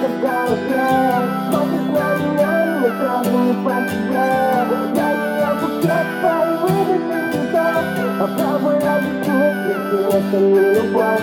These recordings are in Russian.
кружится в голове. Смотрит на меня, мне сразу не по себе. Я ее букет полевых цветов. Попробуй объяснить, если это не любовь.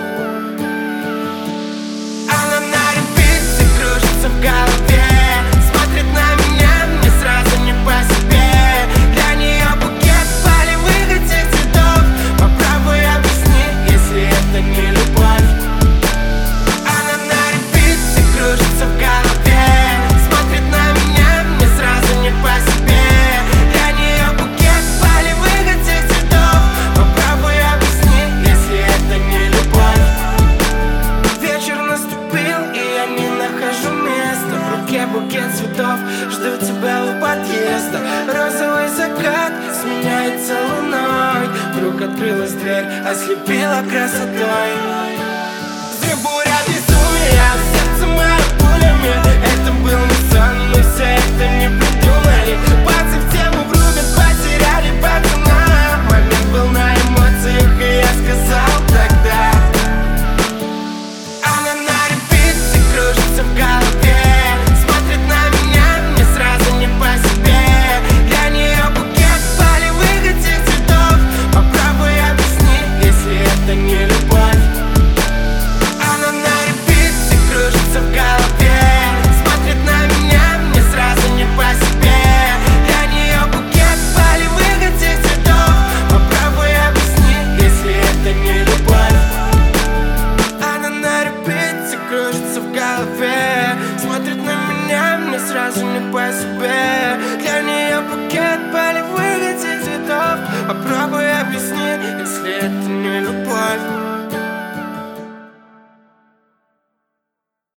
Она на репите кружится в голове. Смотрит на меня, мне сразу не по себе. Для нее букет полевых этих цветов. Попробуй объяснить, если это не любовь. Она на репите кружится в голове. Смотрит на меня, мне сразу не по себе. Для нее букет полевых этих цветов. Попробуй объяснить, если это не любовь. Вечер наступил, и я не нахожу места. В руке букет цветов, жду тебя у подъезда. Розовый закат сменяется луной. Вдруг открылась дверь, ослепила красотой. Взрыв, буря, безумие, сердце мое пулями. Это был не сон, мы все это не придумали. Пальцы в тему врубят, потеряли пацана. Момент был на эмоциях, и я сказал тогда. Она на репите кружится в голове. Смотрит на меня, мне сразу не по себе. Для нее букет полевых этих цветов. Попробуй объяснить, если это не любовь. Она на репите кружится в голове. Смотрит на меня, мне сразу не по себе. Для нее букет полевых этих цветов. Попробуй объяснить, если это не любовь. Она на репите кружится в голове. Смотрит на меня, мне сразу не по себе. Для нее букет полевых этих цветов. Попробуй объяснить, если это не